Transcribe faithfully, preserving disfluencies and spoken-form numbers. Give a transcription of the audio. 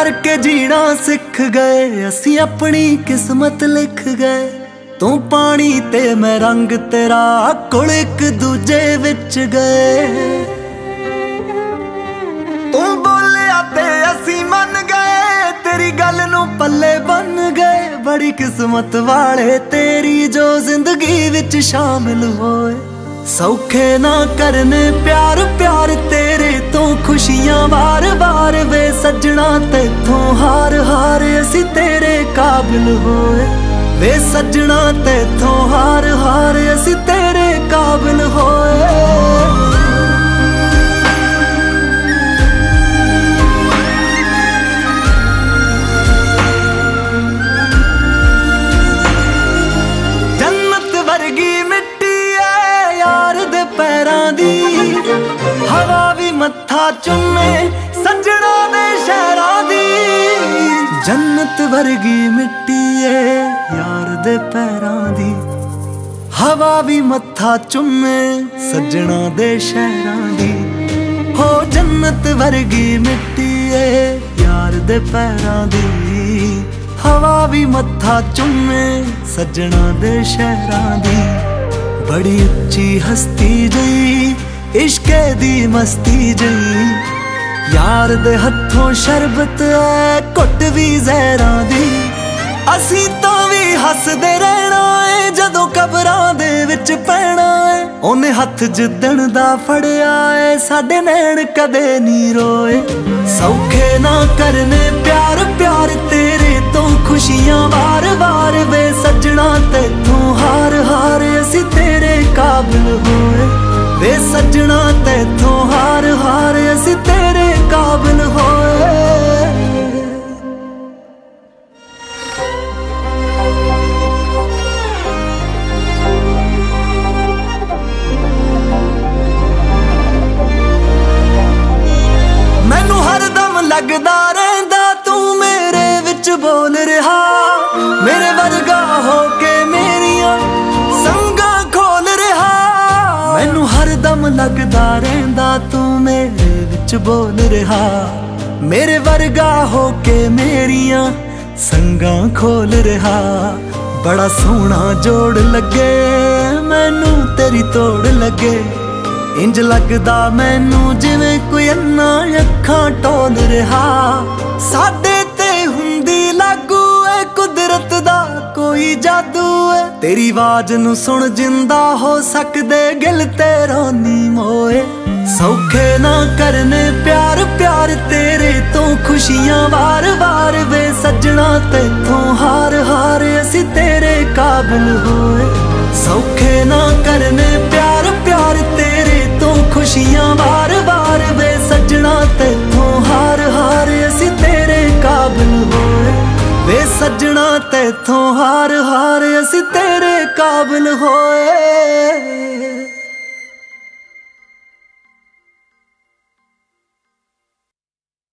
करके जीना सिख गए, असी अपनी किस्मत लिख गए। तू पानी ते मैं रंग तेरा कुल एक दूजे विच गए। तू बोलिया ते असी मन गए, तेरी गल नू पल्ले बन गए। बड़ी किस्मत वाले तेरी जो जिंदगी विच शामिल होए। सौखे ना करने प्यार प्यार तेरे तो खुशियां बार बार वे सजना तेथों हार हार असी तेरे काबिल होए। वे सजना तेथों हार हार असी तेरे काबिल होए। जन्नत वर्गी मिट्टी है यार दे पैरां दी, हवा भी मत्था चुमे सजना दे शहरां दी। जन्नत वर्गी मिट्टी है यार दे पैरां दी, हवा भी मत्था चुमे सजना दे शहरां दी। हो जन्नत वर्गी मिट्टी है यार दे पैरां दी, हवा भी मत्था चुमे सजना दे शहरां दी। बड़ी उच्ची हस्ती जई इश्के दी मस्ती जई, यार दे हथों शरबत है घुट भी जहरां दी। असी तो भी हसदे रहना है जदों कबरां दे विच पैना है। ओने हथ जिद्दण दा फड़िया है साडे नैन कदे नी रोए। सौखे ना करने प्यार प्यार तेरे तो खुशियां बार बार वे सजना तेथों हार हार असी तेरे काबिल होए। वे सजना तेथों हार हार असी तेरे काबिल होए। मैनू हरदम लगदा रहिंदा तू मेरे विच बोल रहा, मेरे वर्गा हो के मेरियां संगां खोल रहा। मैनू हरदम लगदा रहिंदा तू मेरे विच बोल रहा, मेरे वर्गा हो के मेरियां संगां खोल रहा। बड़ा सोहना जोड़ लगे मैनू तेरी तोड़ लगे, इंज लगदा मैनू जिवें कोई अन्ना अखां टोल रहा। साडे ते हुंदी लागू है कुदरत दा कोई जादू है, तेरी आवाज नू सुन जिंदा हो सकदे गिल ते रोनी मोए। सौखे ना करने प्यार प्यार तेरे तो खुशियां बार बार वे सजना तेथों हार हार असी तेरे काबिल होए। सौखे ना करने प्यार प्यार तेरे तो खुशियां बार बार वे सजना तेथों हार हार असी तेरे काबिल होए। वे सजना तेथों हार हार असी तेरे काबिल होए।